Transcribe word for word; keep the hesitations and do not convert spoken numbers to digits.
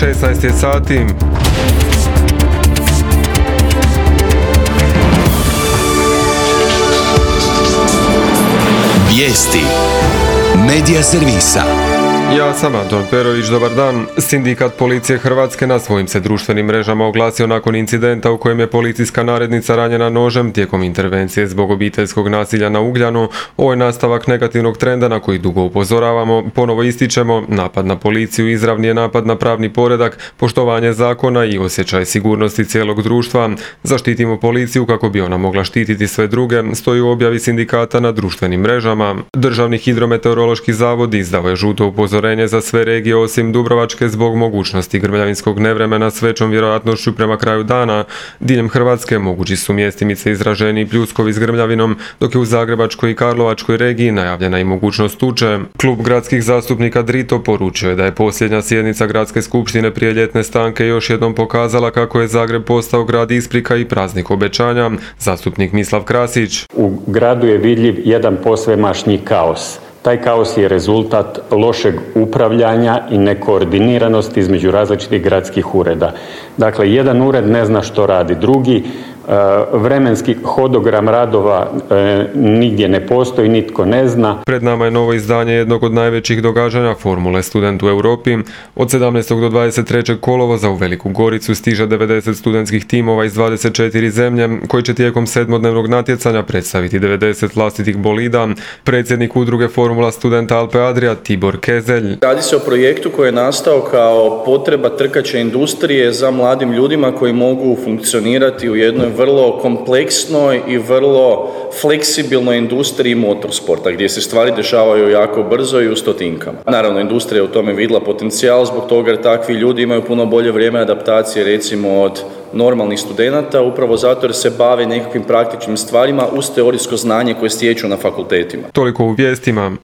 šesnaest je sati. Vijesti Medija servisa. Ja sam Anton Perović, dobar dan. Sindikat policije Hrvatske na svojim se društvenim mrežama oglasio nakon incidenta u kojem je policijska narednica ranjena nožem tijekom intervencije zbog obiteljskog nasilja na Ugljanu. Ovo je nastavak negativnog trenda na koji dugo upozoravamo. Ponovo ističemo, napad na policiju izravni je napad na pravni poredak, poštovanje zakona i osjećaj sigurnosti cijelog društva. Zaštitimo policiju kako bi ona mogla štititi sve druge, stoji u objavi sindikata na društvenim mrežama. Državni hidrometeorološki zavod izdao je žuto upozorenje za sve regije osim Dubrovačke zbog mogućnosti grmljavinskog nevremena s većom vjerojatnošću prema kraju dana. Diljem Hrvatske mogući su mjestimice izraženi pljuskovi s grmljavinom, dok je u Zagrebačkoj i Karlovačkoj regiji najavljena i mogućnost tuče. Klub gradskih zastupnika Drito poručio je da je posljednja sjednica gradske skupštine prije ljetne stanke još jednom pokazala kako je Zagreb postao grad isprika i praznik obećanja. Zastupnik Mislav Krasić. U gradu je vidljiv jedan posvemašnji kaos. Taj kaos je rezultat lošeg upravljanja i nekoordiniranosti između različitih gradskih ureda. Dakle, jedan ured ne zna što radi drugi, vremenski hodogram radova e, nigdje ne postoji, nitko ne zna. Pred nama je novo izdanje jednog od najvećih događanja Formule Student u Europi. Od sedamnaestog do dvadeset trećeg kolovoza u Veliku Goricu stiže devedeset studentskih timova iz dvadeset četiri zemlje koji će tijekom sedmodnevnog natjecanja predstaviti devedeset vlastitih bolida. Predsjednik udruge Formula Studenta Alpe Adria Tibor Kezelj. Radi se o projektu koji je nastao kao potreba trkaće industrije za mladim ljudima koji mogu funkcionirati u jednoj vrlo kompleksnoj i vrlo fleksibilnoj industriji motorsporta, gdje se stvari dešavaju jako brzo i u stotinkama. Naravno, industrija je u tome vidjela potencijal zbog toga jer takvi ljudi imaju puno bolje vrijeme adaptacije recimo od normalnih studenata, upravo zato jer se bave nekakvim praktičnim stvarima uz teorijsko znanje koje stječu na fakultetima. Toliko u vijestima.